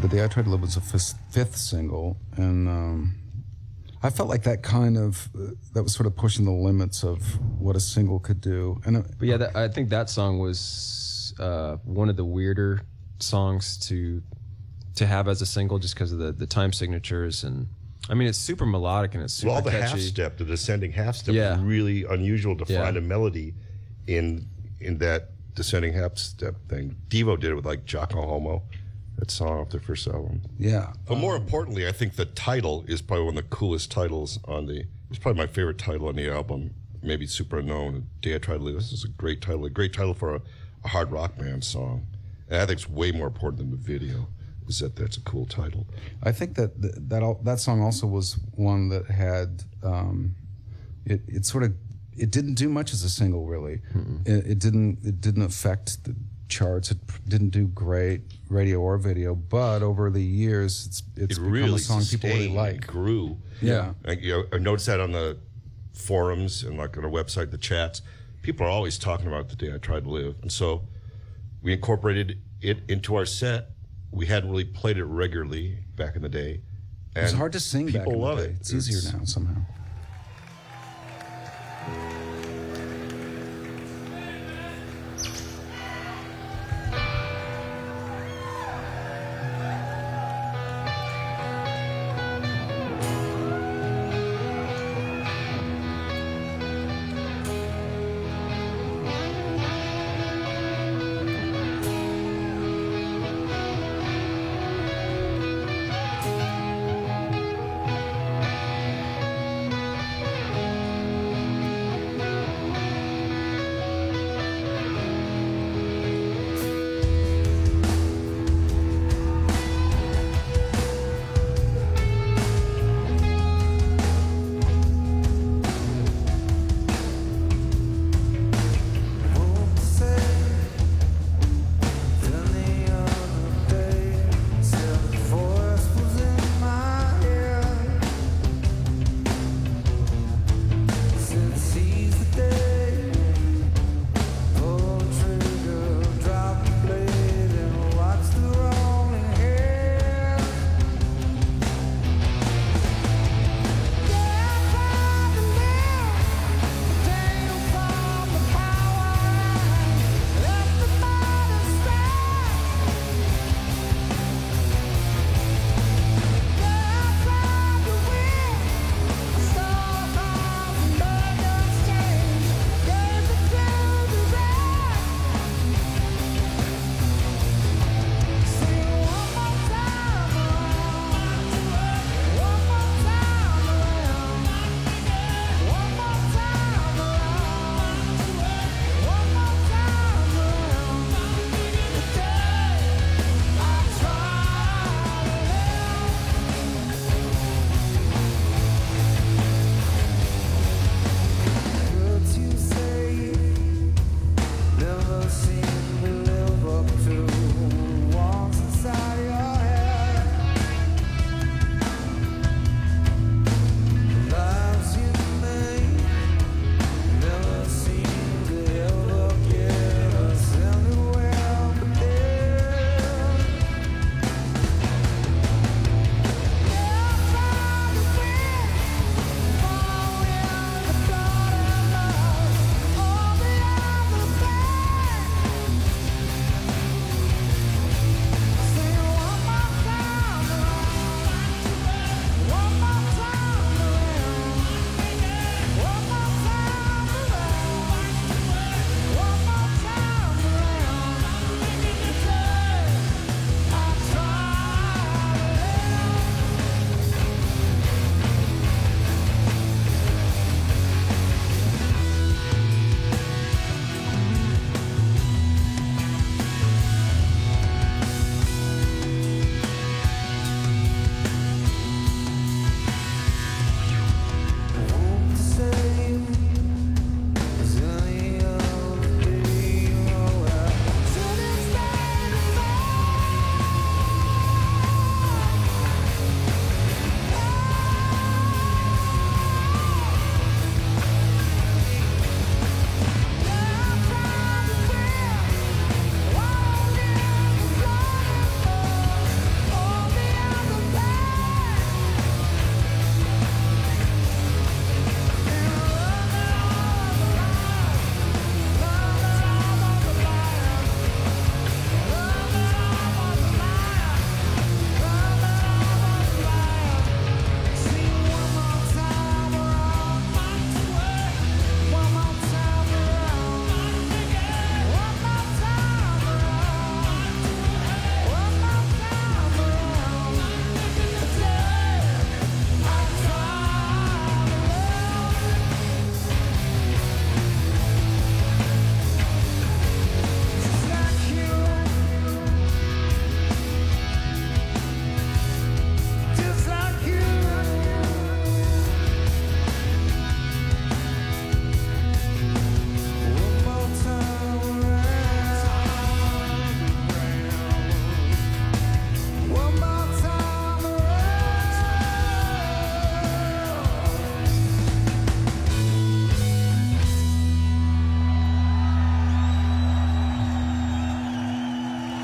The Day I Tried to Live was a fifth single, and I felt like that was sort of pushing the limits of what a single could do. But yeah, I think that song was one of the weirder songs to have as a single, just because of the time signatures, and I mean it's super melodic and it's super the catchy. half step, the descending half step, Yeah. is really unusual to find a melody in that descending half step thing. Devo did it with like Giacomo Homo, that song off their first album. Yeah. But more importantly, I think the title is probably one of the coolest titles it's probably my favorite title on the album. Maybe Super Unknown, Day I Tried to Live. This is a great title for a hard rock band song. And I think it's way more important than the video, is that's a cool title. I think that song also was one that had, it didn't do much as a single, really. It didn't affect the charts. It didn't do great radio or video, but over the years, it's become really a song people really sustained like. and grew. Yeah. I noticed that on the forums and like on our website, the chats. People are always talking about The Day I Tried to Live, and so we incorporated it into our set. We hadn't really played it regularly back in the day. It was hard to sing back in the love day. it. It's easier now somehow.